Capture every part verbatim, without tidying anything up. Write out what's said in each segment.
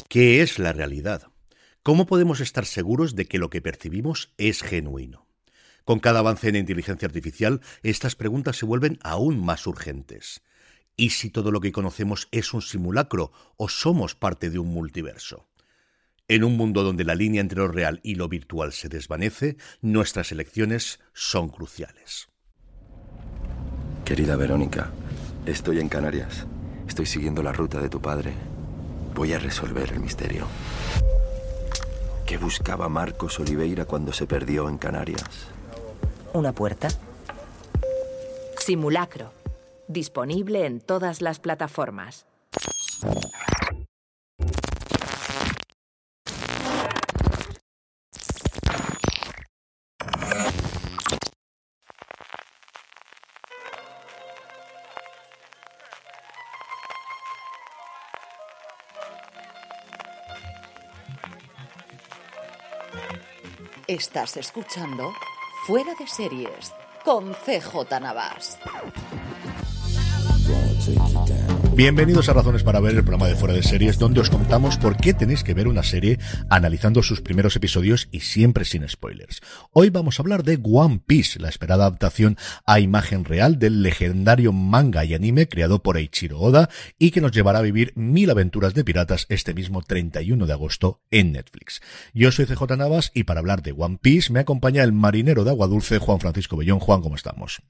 ¿Qué es la realidad? ¿Cómo podemos estar seguros de que lo que percibimos es genuino? Con cada avance en inteligencia artificial, estas preguntas se vuelven aún más urgentes. ¿Y si todo lo que conocemos es un simulacro o somos parte de un multiverso? En un mundo donde la línea entre lo real y lo virtual se desvanece, nuestras elecciones son cruciales. Querida Verónica, estoy en Canarias. Estoy siguiendo la ruta de tu padre. Voy a resolver el misterio. ¿Qué buscaba Marcos Oliveira cuando se perdió en Canarias? ¿Una puerta? Simulacro. Disponible en todas las plataformas. Estás escuchando Fuera de Series con C J Navas. Bienvenidos a Razones para Ver, el programa de Fuera de Series, donde os contamos por qué tenéis que ver una serie analizando sus primeros episodios y siempre sin spoilers. Hoy vamos a hablar de One Piece, la esperada adaptación a imagen real del legendario manga y anime creado por Eiichiro Oda y que nos llevará a vivir mil aventuras de piratas este mismo treinta y uno de agosto en Netflix. Yo soy C J Navas y para hablar de One Piece me acompaña el marinero de agua dulce Juan Francisco Bellón. Juan, ¿cómo estamos?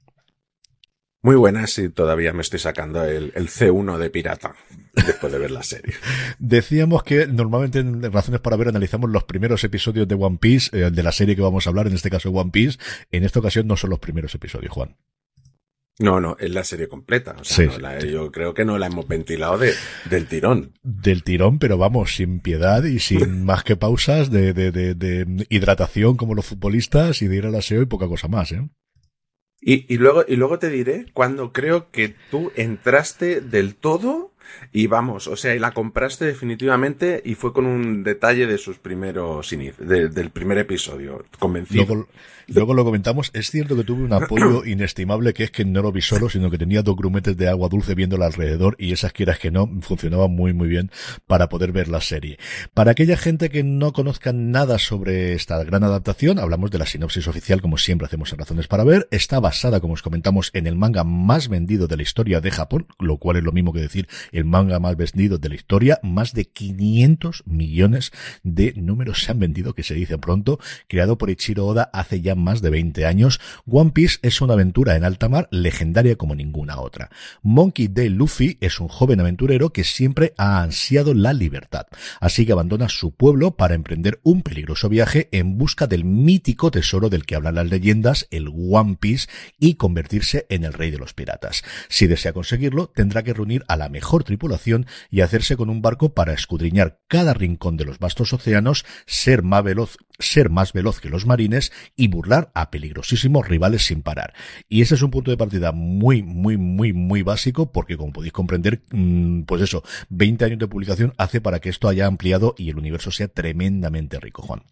Muy buenas, y todavía me estoy sacando el, el C uno de pirata después de ver la serie. Decíamos que normalmente en Razones para Ver analizamos los primeros episodios de One Piece, eh, de la serie que vamos a hablar, en este caso One Piece. En esta ocasión no son los primeros episodios, Juan. No, no, es la serie completa. O sea, sí, no la, yo creo que no la hemos ventilado de, del tirón. Del tirón, pero vamos, sin piedad y sin más que pausas de, de, de, de hidratación como los futbolistas y de ir al aseo y poca cosa más, ¿eh? Y, y luego, y luego te diré cuando creo que tú entraste del todo y vamos, o sea, y la compraste definitivamente y fue con un detalle de sus primeros inicios, de, del primer episodio, convencido. Luego, luego lo comentamos. Es cierto que tuve un apoyo inestimable, que es que no lo vi solo, sino que tenía dos grumetes de agua dulce viéndola alrededor y esas, quieras que no, funcionaban muy muy bien para poder ver la serie. Para aquella gente que no conozca nada sobre esta gran adaptación, hablamos de la sinopsis oficial, como siempre hacemos en Razones para Ver. Está basada, como os comentamos, en el manga más vendido de la historia de Japón, lo cual es lo mismo que decir el manga más vendido de la historia. Más de quinientos millones de números se han vendido, que se dice pronto, creado por Eiichiro Oda hace ya más de veinte años. One Piece es una aventura en alta mar legendaria como ninguna otra. Monkey D. Luffy es un joven aventurero que siempre ha ansiado la libertad, así que abandona su pueblo para emprender un peligroso viaje en busca del mítico tesoro del que hablan las leyendas, el One Piece, y convertirse en el rey de los piratas. Si desea conseguirlo, tendrá que reunir a la mejor tripulación y hacerse con un barco para escudriñar cada rincón de los vastos océanos, ser más veloz, ser más veloz que los marines y burlar a peligrosísimos rivales sin parar. Y ese es un punto de partida muy, muy, muy, muy básico, porque como podéis comprender, pues eso, veinte años de publicación hace para que esto haya ampliado y el universo sea tremendamente rico, Juan.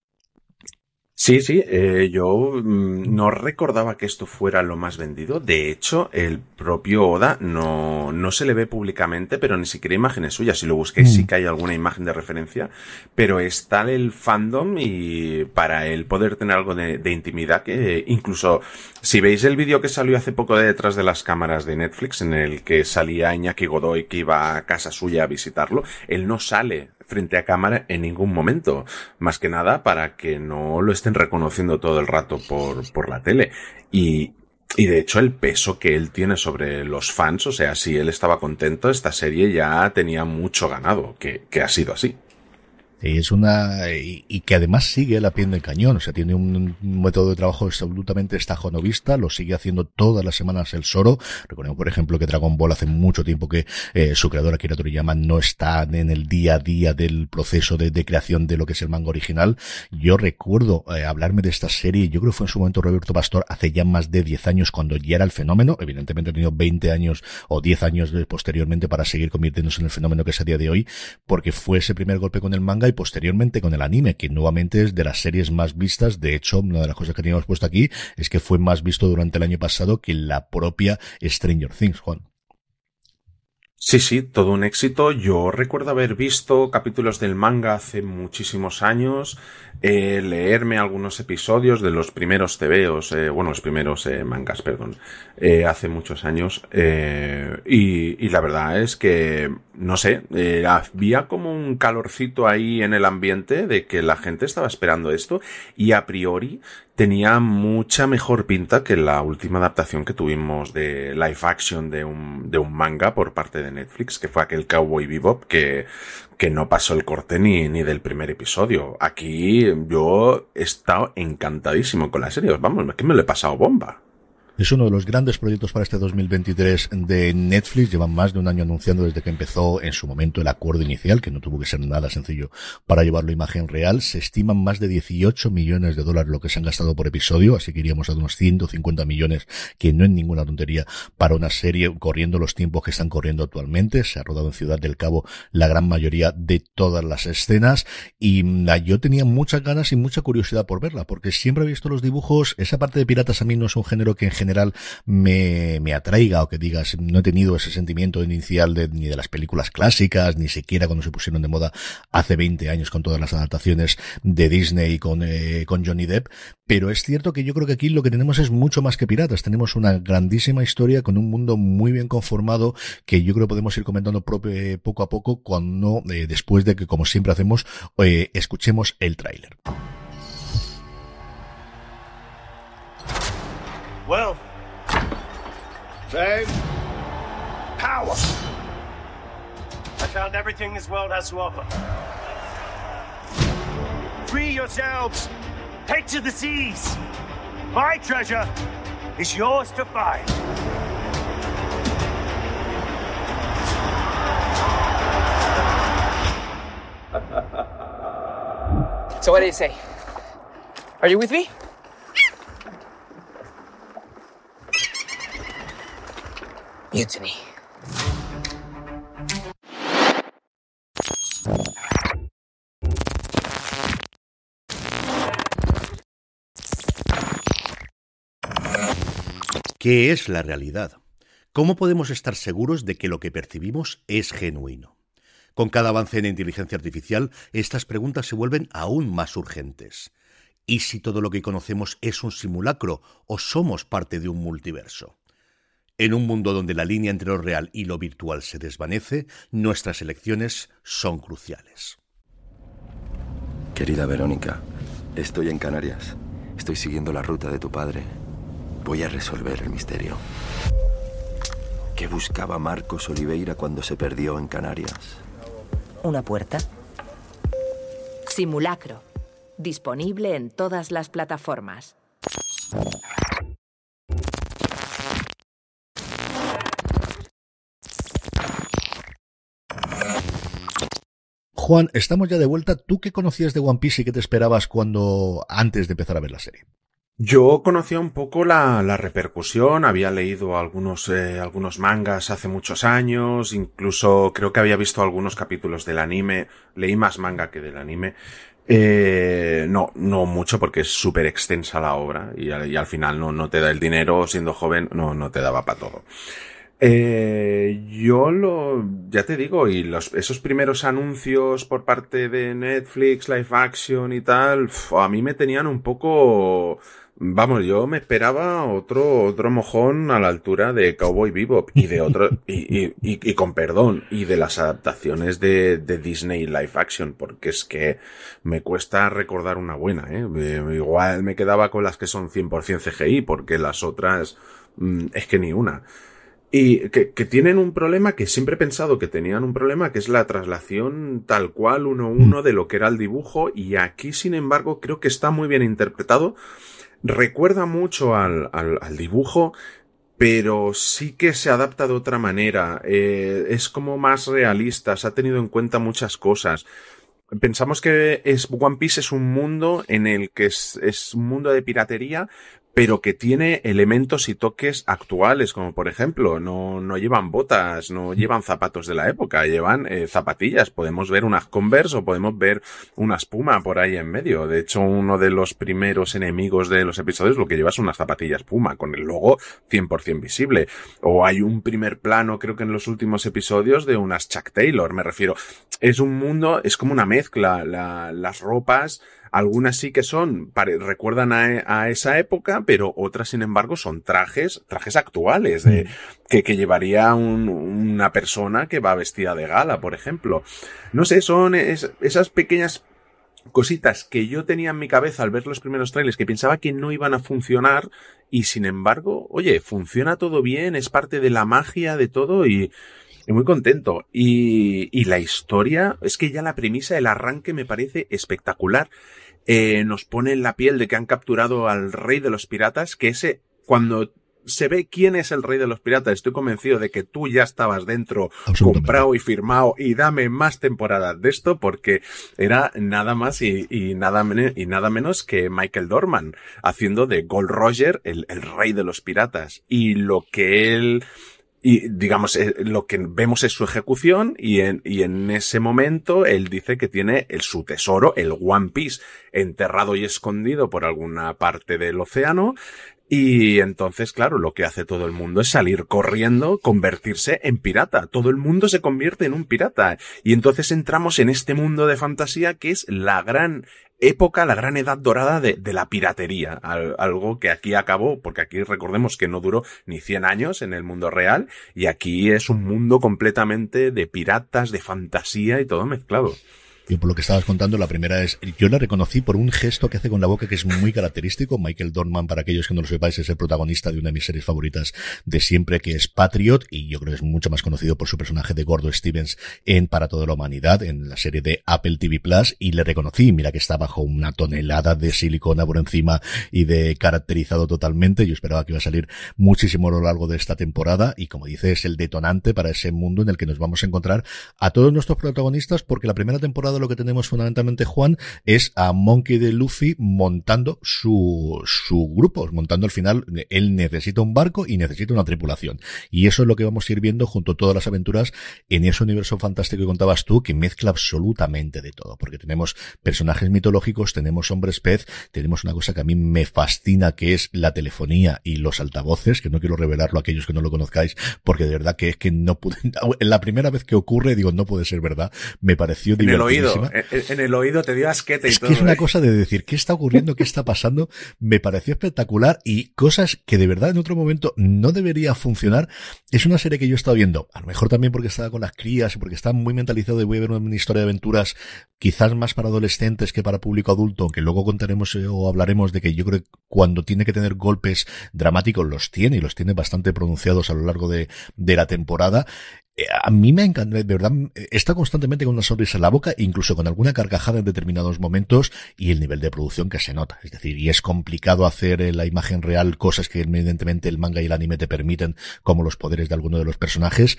Sí, sí, eh, yo mmm, no recordaba que esto fuera lo más vendido. De hecho, el propio Oda no, no se le ve públicamente, pero ni siquiera imágenes suyas. Si lo busquéis, mm. sí que hay alguna imagen de referencia, pero está el fandom y para él poder tener algo de, de intimidad, que eh, incluso si veis el vídeo que salió hace poco de detrás de las cámaras de Netflix, en el que salía Iñaki Godoy que iba a casa suya a visitarlo, él no sale frente a cámara en ningún momento, más que nada para que no lo estén reconociendo todo el rato por, por la tele. Y, y de hecho el peso que él tiene sobre los fans, o sea, si él estaba contento, esta serie ya tenía mucho ganado, que, que ha sido así. Y es una, y, y que además sigue la pie del cañón, o sea, tiene un, un método de trabajo absolutamente estajonovista, lo sigue haciendo todas las semanas el Soro. Recordemos, por ejemplo, que Dragon Ball hace mucho tiempo que eh, su creador Akira Toriyama no está en el día a día del proceso de, de creación de lo que es el manga original. Yo recuerdo eh, hablarme de esta serie, yo creo que fue en su momento Roberto Pastor, hace ya más de diez años, cuando ya era el fenómeno. Evidentemente ha tenido veinte años o diez años de, posteriormente para seguir convirtiéndose en el fenómeno que es a día de hoy, porque fue ese primer golpe con el manga y posteriormente con el anime, que nuevamente es de las series más vistas. De hecho, una de las cosas que teníamos puesto aquí es que fue más visto durante el año pasado que la propia Stranger Things, Juan. Sí, sí, todo un éxito. Yo recuerdo haber visto capítulos del manga hace muchísimos años, eh, leerme algunos episodios de los primeros tebeos, eh, bueno, los primeros eh, mangas, perdón, eh, hace muchos años, eh, y, y la verdad es que, no sé, eh, había como un calorcito ahí en el ambiente de que la gente estaba esperando esto, y a priori tenía mucha mejor pinta que la última adaptación que tuvimos de live action de un, de un manga por parte de Netflix, que fue aquel Cowboy Bebop, que, que no pasó el corte ni, ni del primer episodio. Aquí yo he estado encantadísimo con la serie. Vamos, es que me lo he pasado bomba. Es uno de los grandes proyectos para este dos mil veintitrés de Netflix. Llevan más de un año anunciando desde que empezó en su momento el acuerdo inicial, que no tuvo que ser nada sencillo para llevarlo a imagen real. Se estiman más de dieciocho millones de dólares lo que se han gastado por episodio, así que iríamos a unos ciento cincuenta millones, que no es ninguna tontería para una serie corriendo los tiempos que están corriendo actualmente. Se ha rodado en Ciudad del Cabo la gran mayoría de todas las escenas y yo tenía muchas ganas y mucha curiosidad por verla, porque siempre he visto los dibujos. Esa parte de piratas a mí no es un género que en general me, me atraiga, o que digas, no he tenido ese sentimiento inicial de, ni de las películas clásicas, ni siquiera cuando se pusieron de moda hace veinte años con todas las adaptaciones de Disney con, eh, con Johnny Depp. Pero es cierto que yo creo que aquí lo que tenemos es mucho más que piratas. Tenemos una grandísima historia con un mundo muy bien conformado, que yo creo que podemos ir comentando pro, eh, poco a poco cuando, eh, después de que, como siempre hacemos, eh, escuchemos el tráiler. Well, fame, power. I found everything this world has to offer. Free yourselves. Take to the seas. My treasure is yours to find. So what do you say? Are you with me? Mutiny. ¿Qué es la realidad? ¿Cómo podemos estar seguros de que lo que percibimos es genuino? Con cada avance en inteligencia artificial, estas preguntas se vuelven aún más urgentes. ¿Y si todo lo que conocemos es un simulacro o somos parte de un multiverso? En un mundo donde la línea entre lo real y lo virtual se desvanece, nuestras elecciones son cruciales. Querida Verónica, estoy en Canarias. Estoy siguiendo la ruta de tu padre. Voy a resolver el misterio. ¿Qué buscaba Marcos Oliveira cuando se perdió en Canarias? ¿Una puerta? Simulacro. Disponible en todas las plataformas. Juan, estamos ya de vuelta. ¿Tú qué conocías de One Piece y qué te esperabas cuando antes de empezar a ver la serie? Yo conocía un poco la, la repercusión, había leído algunos, eh, algunos mangas hace muchos años, incluso creo que había visto algunos capítulos del anime, leí más manga que del anime. Eh, no, no mucho porque es súper extensa la obra y, y al final no, no te da el dinero, siendo joven no, no te daba para todo. Eh, yo lo, ya te digo, y los, esos primeros anuncios por parte de Netflix, live action y tal, pf, a mí me tenían un poco, vamos, yo me esperaba otro, otro mojón a la altura de Cowboy Bebop y de otro, y, y, y, y con perdón, y de las adaptaciones de, de Disney live action, porque es que me cuesta recordar una buena, eh, igual me quedaba con las que son cien por ciento C G I, porque las otras, mm, es que ni una. Y que, que tienen un problema que siempre he pensado que tenían un problema, que es la traslación tal cual uno a uno de lo que era el dibujo, y aquí sin embargo creo que está muy bien interpretado. Recuerda mucho al, al, al dibujo, pero sí que se adapta de otra manera, eh, es como más realista, se ha tenido en cuenta muchas cosas. Pensamos que es, One Piece es un mundo en el que es, es un mundo de piratería, pero que tiene elementos y toques actuales, como por ejemplo, no, no llevan botas, no llevan zapatos de la época, llevan eh, zapatillas. Podemos ver unas Converse o podemos ver una Puma por ahí en medio. De hecho, uno de los primeros enemigos de los episodios lo que lleva son unas zapatillas Puma, con el logo cien por ciento visible. O hay un primer plano, creo que en los últimos episodios, de unas Chuck Taylor, me refiero. Es un mundo, es como una mezcla, la, las ropas. Algunas sí que son, pare, recuerdan a, a esa época, pero otras, sin embargo, son trajes, trajes actuales, de, que, que llevaría un, una persona que va vestida de gala, por ejemplo. No sé, son es, esas pequeñas cositas que yo tenía en mi cabeza al ver los primeros trailers, que pensaba que no iban a funcionar, y sin embargo, oye, funciona todo bien, es parte de la magia de todo, y... Y muy contento. Y, y la historia, es que ya la premisa, el arranque me parece espectacular. Eh, nos pone en la piel de que han capturado al rey de los piratas, que ese, cuando se ve quién es el rey de los piratas, estoy convencido de que tú ya estabas dentro, comprado y firmado, y dame más temporadas de esto, porque era nada más y, y nada menos, y nada menos que Michael Dorman, haciendo de Gold Roger, el, el rey de los piratas. Y lo que él... Y digamos, eh, lo que vemos es su ejecución, y en, y en ese momento él dice que tiene el, su tesoro, el One Piece, enterrado y escondido por alguna parte del océano. Y entonces, claro, lo que hace todo el mundo es salir corriendo, convertirse en pirata. Todo el mundo se convierte en un pirata. Y entonces entramos en este mundo de fantasía que es la gran época, la gran edad dorada de, de la piratería. Algo que aquí acabó, porque aquí recordemos que no duró ni cien años en el mundo real, y aquí es un mundo completamente de piratas, de fantasía y todo mezclado. Yo, por lo que estabas contando, la primera es, yo la reconocí por un gesto que hace con la boca que es muy característico. Michael Dorman, para aquellos que no lo sepáis, es el protagonista de una de mis series favoritas de siempre, que es Patriot, y yo creo que es mucho más conocido por su personaje de Gordo Stevens en Para toda la humanidad, en la serie de Apple T V Plus, y le reconocí, mira que está bajo una tonelada de silicona por encima y de caracterizado totalmente. Yo esperaba que iba a salir muchísimo a lo largo de esta temporada, y como dice, es el detonante para ese mundo en el que nos vamos a encontrar a todos nuestros protagonistas, porque la primera temporada lo que tenemos fundamentalmente, Juan, es a Monkey D. Luffy montando su, su grupo, montando al final, él necesita un barco y necesita una tripulación. Y eso es lo que vamos a ir viendo junto a todas las aventuras en ese universo fantástico que contabas tú, que mezcla absolutamente de todo, porque tenemos personajes mitológicos, tenemos hombres pez, tenemos una cosa que a mí me fascina, que es la telefonía y los altavoces, que no quiero revelarlo a aquellos que no lo conozcáis, porque de verdad que es que no pude, la primera vez que ocurre, digo, no puede ser verdad, me pareció divertido. En, en el oído te dio asquete y es todo. Que es una ¿eh? cosa de decir, ¿qué está ocurriendo? ¿Qué está pasando? Me pareció espectacular, y cosas que de verdad en otro momento no debería funcionar. Es una serie que yo he estado viendo, a lo mejor también porque estaba con las crías y porque estaba muy mentalizado de voy a ver una historia de aventuras quizás más para adolescentes que para público adulto, aunque luego contaremos eh, o hablaremos de que yo creo que cuando tiene que tener golpes dramáticos los tiene, y los tiene bastante pronunciados a lo largo de, de la temporada. A mí me encanta, de verdad, está constantemente con una sonrisa en la boca, incluso con alguna carcajada en determinados momentos, y el nivel de producción que se nota. Es decir, y es complicado hacer en la imagen real cosas que evidentemente el manga y el anime te permiten, como los poderes de alguno de los personajes.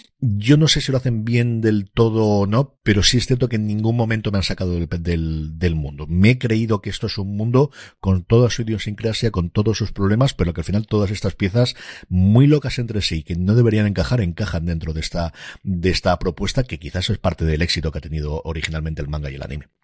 Yo no sé si lo hacen bien del todo o no, pero sí es cierto que en ningún momento me han sacado del, del, del mundo. Me he creído que esto es un mundo con toda su idiosincrasia, con todos sus problemas, pero que al final todas estas piezas muy locas entre sí, que no deberían encajar, encajan dentro de esta, de esta propuesta, que quizás es parte del éxito que ha tenido originalmente el manga y el anime.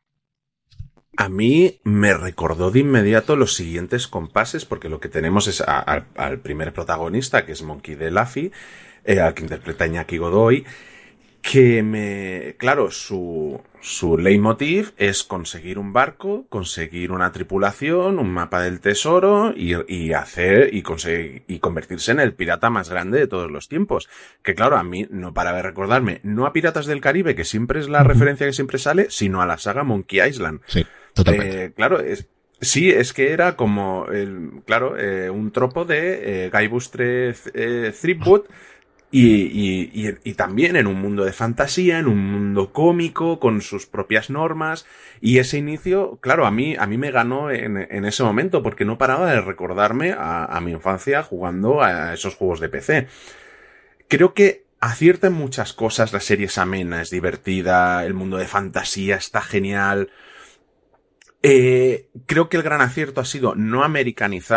A mí me recordó de inmediato los siguientes compases, porque lo que tenemos es a, a, al primer protagonista, que es Monkey D. Luffy, eh, al que interpreta Iñaki Godoy, que me... Claro, su, su leitmotiv es conseguir un barco, conseguir una tripulación, un mapa del tesoro, y, y hacer, y conseguir, y convertirse en el pirata más grande de todos los tiempos. Que claro, a mí no para de recordarme, no a Piratas del Caribe, que siempre es la uh-huh. referencia que siempre sale, sino a la saga Monkey Island. Sí, totalmente. Eh, claro, es... Sí, es que era como, el, claro, eh, un tropo de eh, Guy Bustre eh, Threepwood, y, y, y, y también en un mundo de fantasía, en un mundo cómico, con sus propias normas, y ese inicio, claro, a mí, a mí me ganó en, en ese momento, porque no paraba de recordarme a, a mi infancia jugando a esos juegos de P C. Creo que acierta en muchas cosas, la serie es amena, es divertida, el mundo de fantasía está genial. Eh, creo que el gran acierto ha sido no americanizar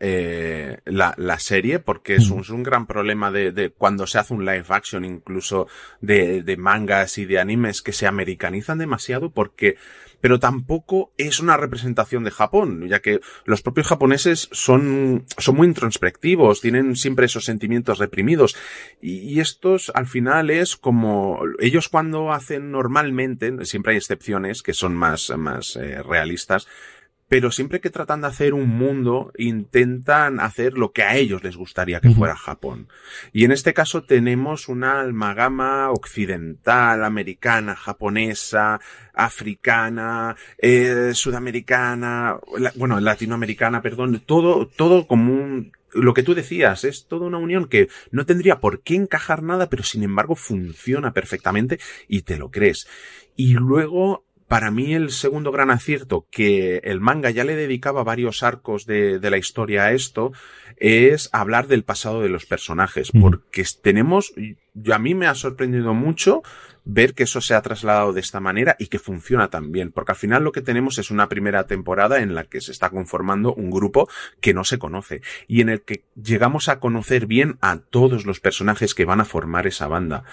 eh, la, la serie, porque es un, es un gran problema de, de cuando se hace un live action, incluso de, de mangas y de animes, que se americanizan demasiado, porque pero tampoco es una representación de Japón, ya que los propios japoneses son, son muy introspectivos, tienen siempre esos sentimientos reprimidos, y, y estos al final es como, ellos cuando hacen normalmente, siempre hay excepciones que son más, más eh, realistas, pero siempre que tratan de hacer un mundo, intentan hacer lo que a ellos les gustaría que uh-huh. fuera Japón. Y en este caso tenemos una amalgama occidental, americana, japonesa, africana, eh, sudamericana, la, bueno, latinoamericana, perdón, todo, todo como un, lo que tú decías, es toda una unión que no tendría por qué encajar nada, pero sin embargo funciona perfectamente y te lo crees. Y luego, para mí el segundo gran acierto, que el manga ya le dedicaba varios arcos de, de la historia a esto, es hablar del pasado de los personajes, porque tenemos, yo, a mí me ha sorprendido mucho ver que eso se ha trasladado de esta manera y que funciona tan bien, porque al final lo que tenemos es una primera temporada en la que se está conformando un grupo que no se conoce y en el que llegamos a conocer bien a todos los personajes que van a formar esa banda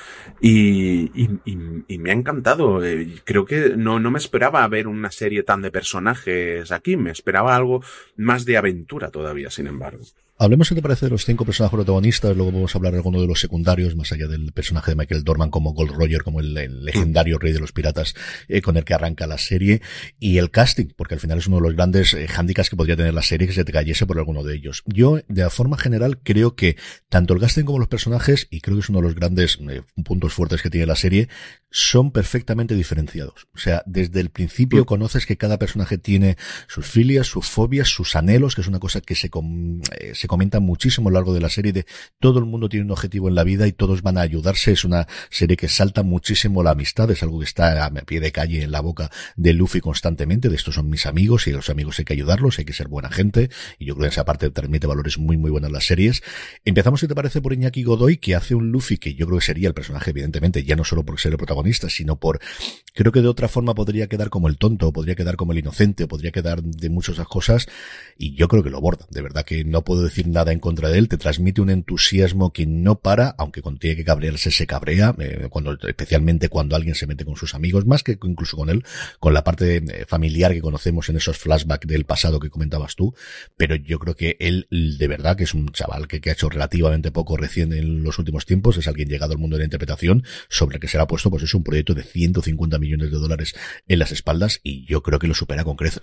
y, y, y, y me ha encantado. Creo que no, no me esperaba ver una serie tan de personajes aquí, me esperaba algo más de aventura todavía, sin embargo. Hablemos, si te parece, de los cinco personajes protagonistas, luego vamos a hablar de alguno de los secundarios, más allá del personaje de Michael Dorman como Gold Roger, como el, el legendario rey de los piratas, eh, con el que arranca la serie, y el casting, porque al final es uno de los grandes eh, hándicaps que podría tener la serie, que se te cayese por alguno de ellos. Yo, de la forma general, creo que tanto el casting como los personajes, y creo que es uno de los grandes eh, puntos fuertes que tiene la serie, son perfectamente diferenciados. O sea, desde el principio conoces que cada personaje tiene sus filias, sus fobias, sus anhelos, que es una cosa que se, com eh, se comenta muchísimo a lo largo de la serie, de todo el mundo tiene un objetivo en la vida y todos van a ayudarse. Es una serie que salta muchísimo la amistad, es algo que está a pie de calle en la boca de Luffy constantemente, de estos son mis amigos y los amigos hay que ayudarlos, hay que ser buena gente, y yo creo que esa parte transmite valores muy muy buenos en las series. Empezamos, si te parece, por Iñaki Godoy, que hace un Luffy que yo creo que sería el personaje, evidentemente, ya no solo por ser el protagonista, sino por, creo que de otra forma podría quedar como el tonto, podría quedar como el inocente, podría quedar de muchas esas cosas, y yo creo que lo borda, de verdad que no puedo decir nada en contra de él, te transmite un entusiasmo que no para, aunque cuando tiene que cabrearse se cabrea, eh, cuando, especialmente cuando alguien se mete con sus amigos, más que incluso con él, con la parte eh, familiar que conocemos en esos flashbacks del pasado que comentabas tú, pero yo creo que él, de verdad, que es un chaval que, que ha hecho relativamente poco recién en los últimos tiempos, es alguien llegado al mundo de la interpretación, sobre el que será puesto, pues es un proyecto de ciento cincuenta millones de dólares en las espaldas, y yo creo que lo supera con creces.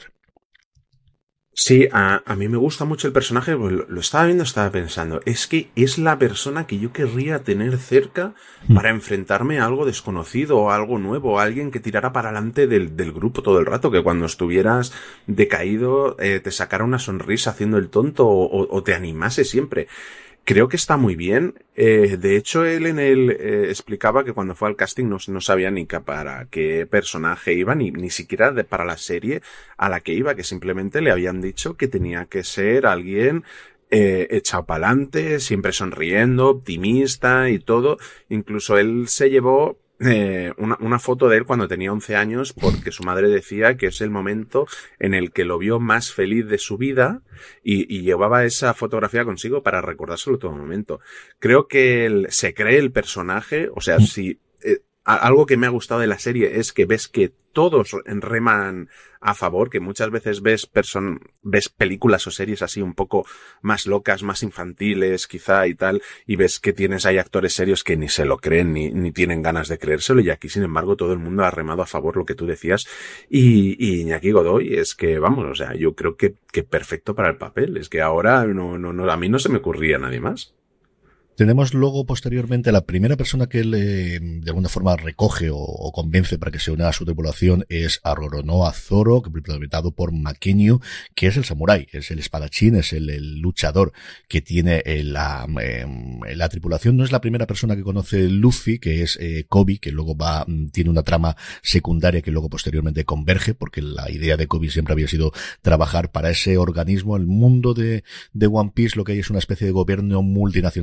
Sí, a, a mí me gusta mucho el personaje, pues lo, lo estaba viendo, estaba pensando, es que es la persona que yo querría tener cerca para enfrentarme a algo desconocido o algo nuevo, a alguien que tirara para adelante del, del grupo todo el rato, que cuando estuvieras decaído eh, te sacara una sonrisa haciendo el tonto o, o, o te animase siempre. Creo que está muy bien. Eh, de hecho, él en el eh, explicaba que cuando fue al casting no, no sabía ni que para qué personaje iba, ni, ni siquiera de, para la serie a la que iba, que simplemente le habían dicho que tenía que ser alguien eh, echado para adelante, siempre sonriendo, optimista y todo. Incluso él se llevó Eh, una, una foto de él cuando tenía once años, porque su madre decía que es el momento en el que lo vio más feliz de su vida y, y llevaba esa fotografía consigo para recordárselo todo momento. Creo que él, se cree el personaje, o sea, si eh, algo que me ha gustado de la serie es que ves que todos reman a favor, que muchas veces ves person ves películas o series así un poco más locas, más infantiles quizá y tal, y ves que tienes ahí actores serios que ni se lo creen ni, ni tienen ganas de creérselo, y aquí sin embargo todo el mundo ha remado a favor, lo que tú decías, y, y Iñaki Godoy es que vamos, o sea, yo creo que, que perfecto para el papel, es que ahora no, no, no, a mí no se me ocurría nadie más. Tenemos luego posteriormente la primera persona que él eh, de alguna forma recoge o, o convence para que se una a su tripulación es a Roronoa Zoro, que interpretado por Makenyu, que es el samurái, es el espadachín, es el, el luchador que tiene eh, la, eh, la tripulación. No es la primera persona que conoce Luffy, que es eh, Kobe, que luego va, tiene una trama secundaria que luego posteriormente converge, porque la idea de Kobe siempre había sido trabajar para ese organismo, el mundo de, de One Piece, lo que hay es una especie de gobierno multinacional, hay naciones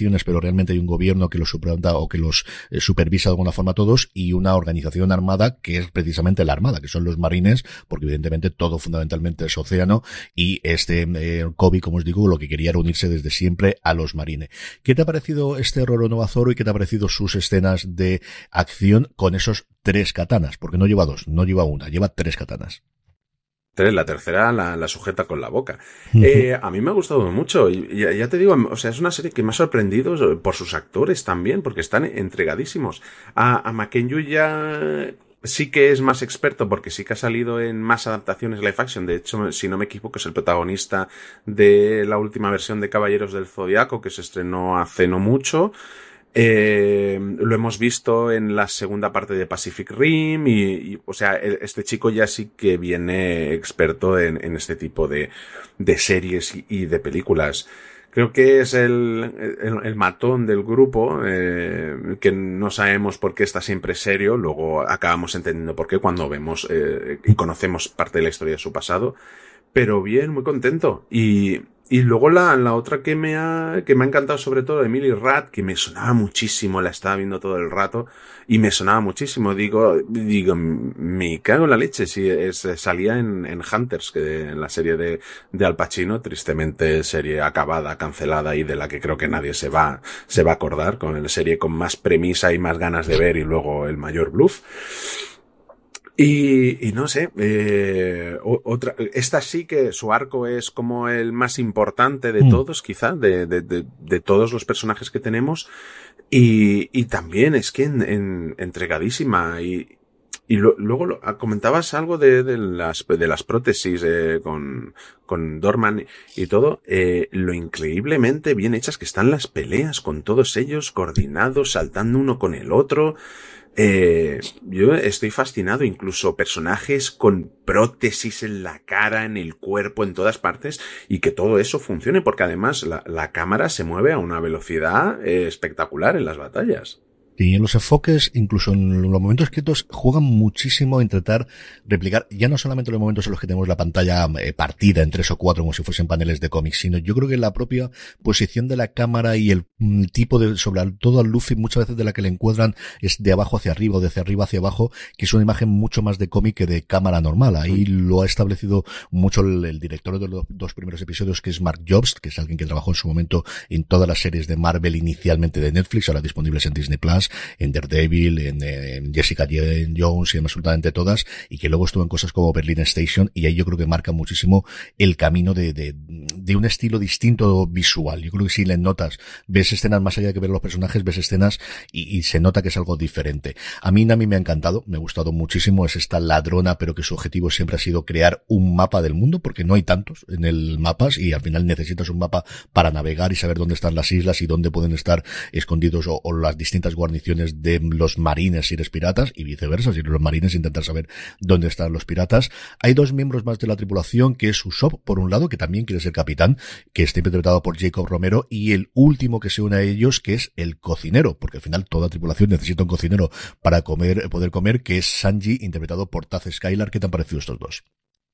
facciones, pero realmente hay un gobierno que los suplanta o que los eh, supervisa de alguna forma a todos, y una organización armada que es precisamente la Armada, que son los marines, porque evidentemente todo fundamentalmente es océano, y este eh, Kobe, como os digo, lo que quería era unirse desde siempre a los marines. ¿Qué te ha parecido este Roro Nova Zoro y qué te ha parecido sus escenas de acción con esos tres katanas? Porque no lleva dos, no lleva una, lleva tres katanas. Tres, la tercera la, la sujeta con la boca. Uh-huh. Eh, a mí me ha gustado mucho y ya, ya te digo, o sea, es una serie que me ha sorprendido por sus actores también, porque están entregadísimos. A, a Mackenzie ya sí que es más experto porque sí que ha salido en más adaptaciones live action. De hecho, si no me equivoco, es el protagonista de la última versión de Caballeros del Zodiaco que se estrenó hace no mucho. Eh, lo hemos visto en la segunda parte de Pacific Rim y, y o sea, este chico ya sí que viene experto en, en este tipo de, de series y, y de películas. Creo que es el, el, el matón del grupo, eh, que no sabemos por qué está siempre serio, luego acabamos entendiendo por qué cuando vemos eh, y conocemos parte de la historia de su pasado, pero bien, muy contento. Y Y luego la, la otra que me ha, que me ha encantado sobre todo, Emily Rath, que me sonaba muchísimo, la estaba viendo todo el rato, y me sonaba muchísimo, digo, digo, me cago en la leche, si es, salía en, en Hunters, que en la serie de, de Al Pacino, tristemente serie acabada, cancelada, y de la que creo que nadie se va, se va a acordar, con la serie con más premisa y más ganas de ver, y luego el mayor bluff. Y, y no sé, eh, otra, esta sí que su arco es como el más importante de mm. todos, quizá, de, de, de, de todos los personajes que tenemos. Y, y también es que en, en, entregadísima. Y, y lo, luego lo, comentabas algo de, de las, de las prótesis, eh, con, con Dorman y todo, eh, lo increíblemente bien hechas que están las peleas con todos ellos coordinados, saltando uno con el otro. Eh, yo estoy fascinado, incluso personajes con prótesis en la cara, en el cuerpo, en todas partes, y que todo eso funcione, porque además la, la cámara se mueve a una velocidad eh, espectacular en las batallas. Y en los enfoques, incluso en los momentos escritos, juegan muchísimo a intentar replicar, ya no solamente los momentos en los que tenemos la pantalla eh, partida en tres o cuatro, como si fuesen paneles de cómics, sino yo creo que la propia posición de la cámara y el, el tipo de, sobre todo a Luffy, muchas veces de la que le encuadran es de abajo hacia arriba o de hacia arriba hacia abajo, que es una imagen mucho más de cómic que de cámara normal. Ahí lo ha establecido mucho el, el director de los dos primeros episodios, que es Mark Jobst, que es alguien que trabajó en su momento en todas las series de Marvel inicialmente de Netflix, ahora disponibles en Disney Plus, en Daredevil, en, en Jessica Jones y en absolutamente todas, y que luego estuvo en cosas como Berlin Station, y ahí yo creo que marca muchísimo el camino de, de, de un estilo distinto visual. Yo creo que si le notas, ves escenas más allá de que ver los personajes, ves escenas y, y se nota que es algo diferente. A mí Nami me ha encantado, me ha gustado muchísimo, es esta ladrona, pero que su objetivo siempre ha sido crear un mapa del mundo, porque no hay tantos en el mapas, y al final necesitas un mapa para navegar y saber dónde están las islas y dónde pueden estar escondidos o, o las distintas guarniciones de los marines si eres piratas, y viceversa, si eres los marines intentar saber dónde están los piratas. Hay dos miembros más de la tripulación, que es Usopp, por un lado, que también quiere ser capitán, que está interpretado por Jacob Romero, y el último que se une a ellos, que es el cocinero, porque al final toda tripulación necesita un cocinero para comer, poder comer, que es Sanji, interpretado por Taz Skylar. ¿Qué te han parecido estos dos?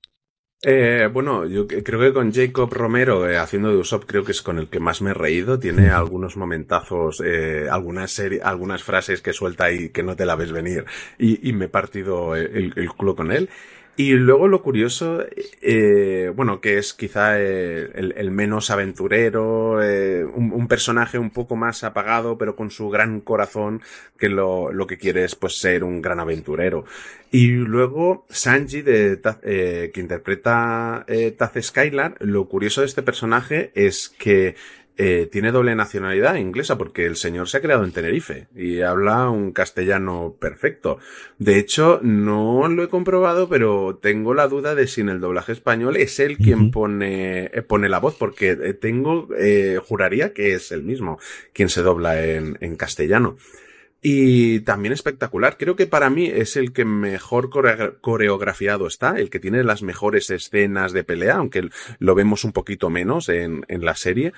Eh, bueno, yo creo que con Jacob Romero eh, haciendo de Usopp, creo que es con el que más me he reído. Tiene algunos momentazos, eh, algunas series, algunas frases que suelta ahí que no te la ves venir, y, y me he partido el, el culo con él. Y luego lo curioso, eh, bueno, que es quizá eh, el, el menos aventurero, eh, un, un personaje un poco más apagado, pero con su gran corazón, que lo, lo que quiere es pues ser un gran aventurero. Y luego Sanji, de, eh, que interpreta eh, Taz Skylar, lo curioso de este personaje es que Eh, tiene doble nacionalidad inglesa, porque el señor se ha creado en Tenerife y habla un castellano perfecto. De hecho, no lo he comprobado, pero tengo la duda de si en el doblaje español es él quien uh-huh. pone, eh, pone la voz, porque tengo, eh, juraría que es el mismo quien se dobla en, en castellano. Y también espectacular. Creo que para mí es el que mejor core- coreografiado está, el que tiene las mejores escenas de pelea, aunque lo vemos un poquito menos en, en la serie.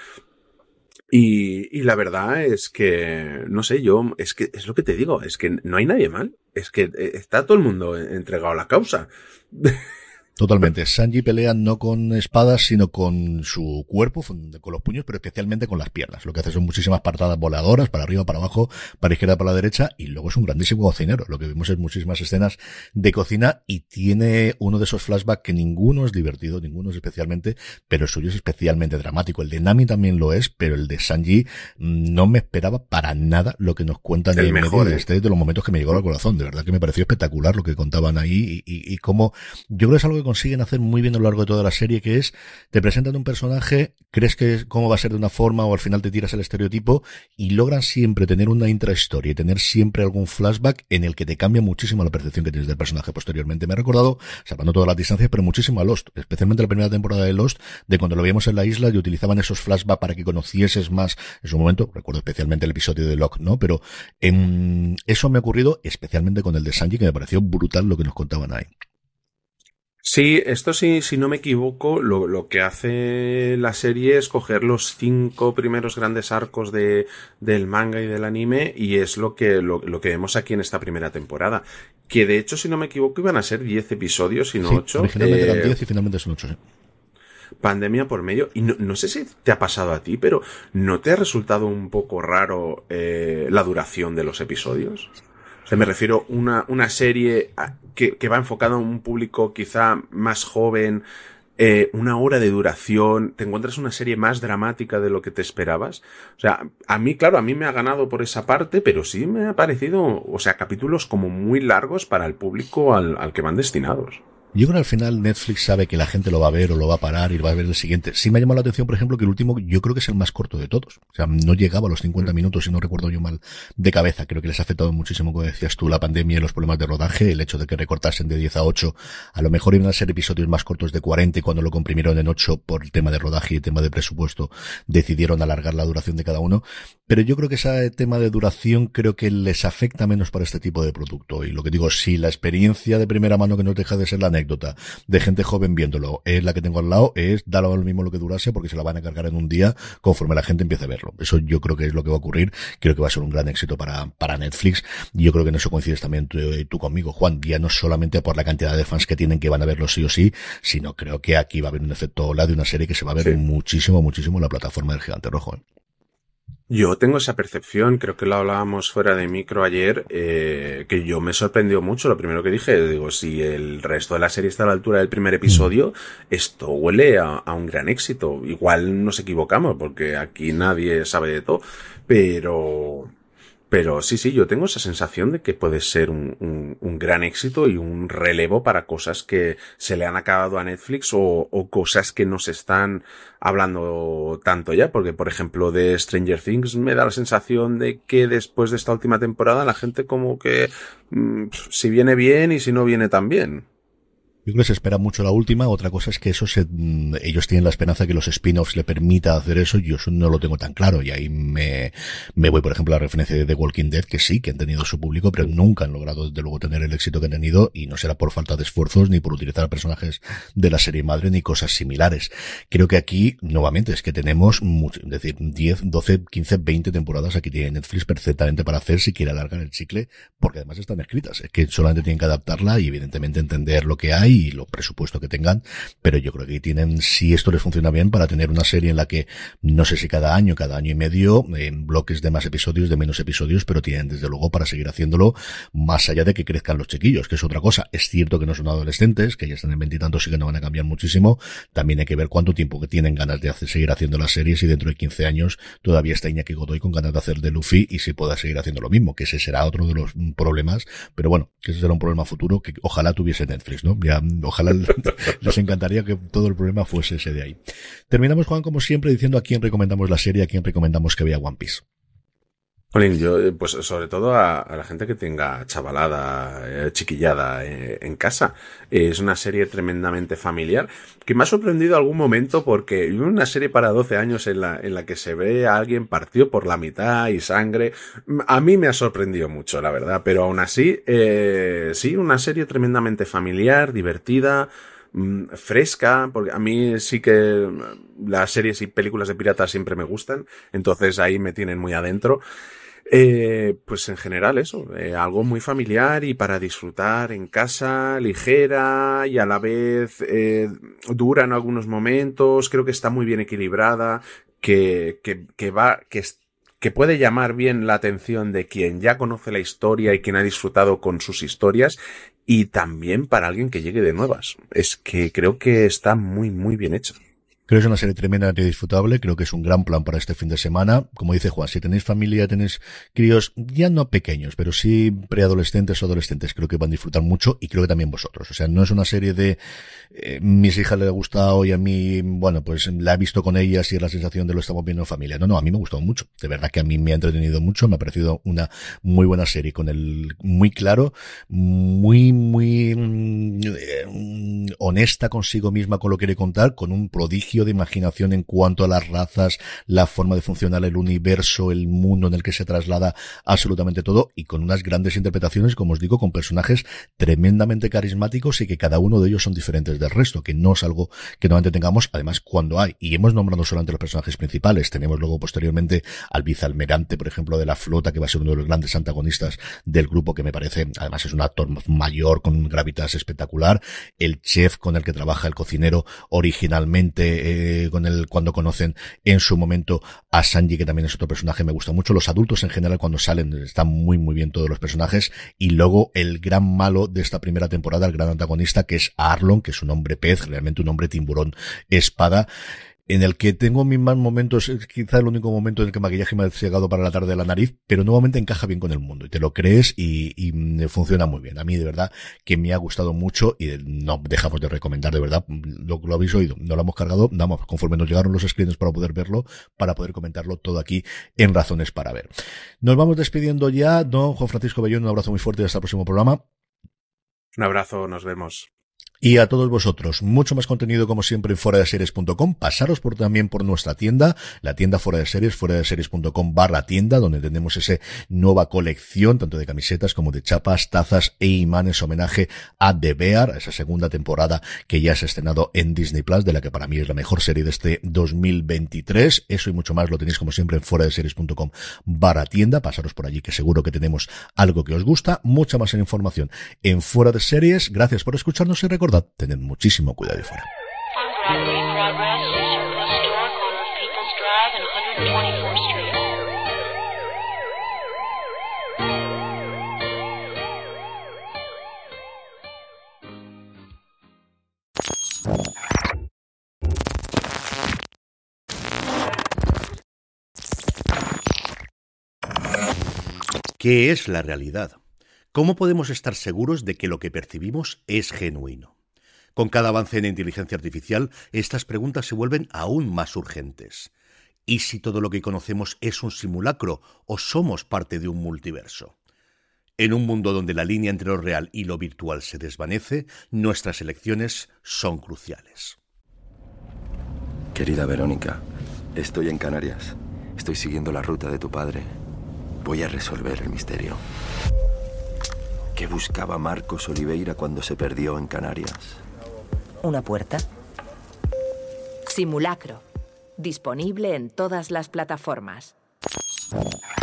Y, y la verdad es que, no sé, yo, es que, es lo que te digo, es que no hay nadie mal, es que está todo el mundo entregado a la causa. Totalmente. Sanji pelea no con espadas, sino con su cuerpo, con los puños, pero especialmente con las piernas. Lo que hace son muchísimas patadas voladoras, para arriba, para abajo, para izquierda, para la derecha, y luego es un grandísimo cocinero. Lo que vimos es muchísimas escenas de cocina, y tiene uno de esos flashbacks que ninguno es divertido, ninguno es especialmente, pero el suyo es especialmente dramático. El de Nami también lo es, pero el de Sanji no me esperaba para nada lo que nos cuentan. El mejor, medio, ¿eh? Este de los momentos que me llegó al corazón. De verdad que me pareció espectacular lo que contaban ahí, y, y, y cómo yo creo que es algo que consiguen hacer muy bien a lo largo de toda la serie, que es, te presentan un personaje, crees que cómo va a ser de una forma, o al final te tiras el estereotipo, y logran siempre tener una intrahistoria y tener siempre algún flashback en el que te cambia muchísimo la percepción que tienes del personaje posteriormente. Me ha recordado, salvando todas las distancias, pero muchísimo a Lost, especialmente la primera temporada de Lost, de cuando lo veíamos en la isla y utilizaban esos flashbacks para que conocieses más en su momento. Recuerdo especialmente el episodio de Locke, ¿no? Pero eh, eso me ha ocurrido especialmente con el de Sanji, que me pareció brutal lo que nos contaban ahí. Sí, esto sí, si no me equivoco, lo, lo que hace la serie es coger los cinco primeros grandes arcos de, del manga y del anime, y es lo que, lo, lo que vemos aquí en esta primera temporada. Que de hecho, si no me equivoco, iban a ser diez episodios, y no sí, ocho. Originalmente eh, eran diez y finalmente son ocho, sí. Pandemia por medio, y no, no sé si te ha pasado a ti, pero ¿no te ha resultado un poco raro eh, la duración de los episodios? O sea, me refiero a una, una serie que, que va enfocada a un público quizá más joven, eh, una hora de duración, te encuentras una serie más dramática de lo que te esperabas. O sea, a mí, claro, a mí me ha ganado por esa parte, pero sí me ha parecido, o sea, capítulos como muy largos para el público al, al que van destinados. Yo creo que al final Netflix sabe que la gente lo va a ver o lo va a parar y va a ver el siguiente. Sí me ha llamado la atención, por ejemplo, que el último yo creo que es el más corto de todos. O sea, no llegaba a los cincuenta minutos, si no recuerdo yo mal de cabeza. Creo que les ha afectado muchísimo, como decías tú, la pandemia y los problemas de rodaje, el hecho de que recortasen de diez a ocho. A lo mejor iban a ser episodios más cortos de cuarenta, y cuando lo comprimieron en ocho por el tema de rodaje y el tema de presupuesto, decidieron alargar la duración de cada uno. Pero yo creo que ese tema de duración creo que les afecta menos para este tipo de producto. Y lo que digo, si la experiencia de primera mano, que no deja de ser la anécdota de gente joven viéndolo, es la que tengo al lado, es dar lo mismo lo que durase, porque se la van a cargar en un día conforme la gente empiece a verlo. Eso yo creo que es lo que va a ocurrir. Creo que va a ser un gran éxito para, para Netflix. Y yo creo que en eso coincides también tú, tú conmigo, Juan. Ya no solamente por la cantidad de fans que tienen, que van a verlo sí o sí, sino creo que aquí va a haber un efecto ola de una serie que se va a ver sí. muchísimo, muchísimo en la plataforma del Gigante Rojo, ¿eh? Yo tengo esa percepción, creo que lo hablábamos fuera de micro ayer, eh, que yo me sorprendió mucho. Lo primero que dije, digo, si el resto de la serie está a la altura del primer episodio, esto huele a, a un gran éxito. Igual nos equivocamos, porque aquí nadie sabe de todo, pero... Pero sí, sí, yo tengo esa sensación de que puede ser un, un, un gran éxito y un relevo para cosas que se le han acabado a Netflix, o, o cosas que no se están hablando tanto ya, porque por ejemplo de Stranger Things me da la sensación de que después de esta última temporada la gente como que mmm, si viene bien y si no viene tan bien. Yo creo que se espera mucho la última. Otra cosa es que eso se, ellos tienen la esperanza de que los spin-offs le permita hacer eso. Yo eso no lo tengo tan claro. Y ahí me, me voy, por ejemplo, a la referencia de The Walking Dead, que sí, que han tenido su público, pero nunca han logrado, desde luego, tener el éxito que han tenido. Y no será por falta de esfuerzos, ni por utilizar a personajes de la serie madre, ni cosas similares. Creo que aquí, nuevamente, es que tenemos mucho, es decir, diez, doce, quince, veinte temporadas aquí tiene Netflix perfectamente para hacer si quiere alargar el chicle, porque además están escritas. Es que solamente tienen que adaptarla y, evidentemente, entender lo que hay y los presupuestos que tengan, pero yo creo que tienen, si esto les funciona bien, para tener una serie en la que no sé si cada año, cada año y medio, en bloques de más episodios, de menos episodios, pero tienen desde luego para seguir haciéndolo, más allá de que crezcan los chiquillos, que es otra cosa. Es cierto que no son adolescentes, que ya están en veintitantos y que no van a cambiar muchísimo. También hay que ver cuánto tiempo que tienen ganas de hacer, seguir haciendo las series, y dentro de quince años todavía está Iñaki Godoy con ganas de hacer de Luffy y si pueda seguir haciendo lo mismo, que ese será otro de los problemas, pero bueno, que ese será un problema futuro que ojalá tuviese Netflix, ¿no? Ya, ojalá les encantaría que todo el problema fuese ese de ahí. Terminamos, Juan, como siempre, diciendo a quién recomendamos la serie, a quién recomendamos que vea One Piece. Jolín, yo, pues sobre todo a, a la gente que tenga chavalada, eh, chiquillada eh, en casa. Eh, es una serie tremendamente familiar, que me ha sorprendido algún momento, porque una serie para doce años en la, en la que se ve a alguien partido por la mitad y sangre, a mí me ha sorprendido mucho, la verdad, pero aún así, eh, sí, una serie tremendamente familiar, divertida, mmm, fresca, porque a mí sí que las series y películas de piratas siempre me gustan, entonces ahí me tienen muy adentro. Eh, pues en general eso, eh, algo muy familiar y para disfrutar en casa, ligera y a la vez eh, dura en algunos momentos, creo que está muy bien equilibrada, que, que, que va, que, que puede llamar bien la atención de quien ya conoce la historia y quien ha disfrutado con sus historias, y también para alguien que llegue de nuevas. Es que creo que está muy, muy bien hecho. Creo que es una serie tremendamente disfrutable, creo que es un gran plan para este fin de semana. Como dice Juan, si tenéis familia, tenéis críos, ya no pequeños, pero sí preadolescentes o adolescentes, creo que van a disfrutar mucho, y creo que también vosotros. O sea, no es una serie de eh, mis hijas les ha gustado y a mí, bueno, pues la he visto con ellas y es la sensación de lo estamos viendo en familia. No, no, a mí me ha gustado mucho. De verdad que a mí me ha entretenido mucho, me ha parecido una muy buena serie, con el muy claro, muy, muy eh, honesta consigo misma con lo que quiere contar, con un prodigio de imaginación en cuanto a las razas, la forma de funcionar el universo, el mundo en el que se traslada absolutamente todo, y con unas grandes interpretaciones, como os digo, con personajes tremendamente carismáticos y que cada uno de ellos son diferentes del resto, que no es algo que normalmente tengamos, además cuando hay, y hemos nombrado solamente los personajes principales, tenemos luego posteriormente al vicealmirante, por ejemplo, de la flota, que va a ser uno de los grandes antagonistas del grupo, que me parece, además es un actor mayor con un gravitas espectacular, el chef con el que trabaja, el cocinero originalmente, Eh, con el cuando conocen en su momento a Sanji, que también es otro personaje, me gusta mucho. Los adultos en general cuando salen están muy muy bien todos los personajes, y luego el gran malo de esta primera temporada, el gran antagonista, que es Arlong, que es un hombre pez, realmente un hombre tiburón espada, en el que tengo mis más momentos, es quizá el único momento en el que el maquillaje me ha llegado para la tarde de la nariz, pero nuevamente encaja bien con el mundo, y te lo crees, y, y funciona muy bien. A mí de verdad que me ha gustado mucho, y no dejamos de recomendar, de verdad, lo, lo habéis oído, no lo hemos cargado, vamos, conforme nos llegaron los screens para poder verlo, para poder comentarlo todo aquí en Razones para Ver. Nos vamos despidiendo ya, don Juan Francisco Bellón, un abrazo muy fuerte y hasta el próximo programa. Un abrazo, nos vemos. Y a todos vosotros, mucho más contenido como siempre en fuera de series punto com. Pasaros por también por nuestra tienda, la tienda Fuera de Series, fuera de series punto com barra tienda, donde tenemos esa nueva colección, tanto de camisetas como de chapas, tazas e imanes, homenaje a The Bear, a esa segunda temporada que ya se ha estrenado en Disney Plus, de la que para mí es la mejor serie de este dos mil veintitrés. Eso y mucho más lo tenéis como siempre en fuera de series punto com barra tienda. Pasaros por allí, que seguro que tenemos algo que os gusta. Mucha más información en Fuera de Series. Gracias por escucharnos y recordad, tened muchísimo cuidado y fuera. ¿Qué es la realidad? ¿Cómo podemos estar seguros de que lo que percibimos es genuino? Con cada avance en inteligencia artificial, estas preguntas se vuelven aún más urgentes. ¿Y si todo lo que conocemos es un simulacro o somos parte de un multiverso? En un mundo donde la línea entre lo real y lo virtual se desvanece, nuestras elecciones son cruciales. Querida Verónica, estoy en Canarias. Estoy siguiendo la ruta de tu padre. Voy a resolver el misterio. ¿Qué buscaba Marcos Oliveira cuando se perdió en Canarias? ¿Una puerta? Simulacro. Disponible en todas las plataformas.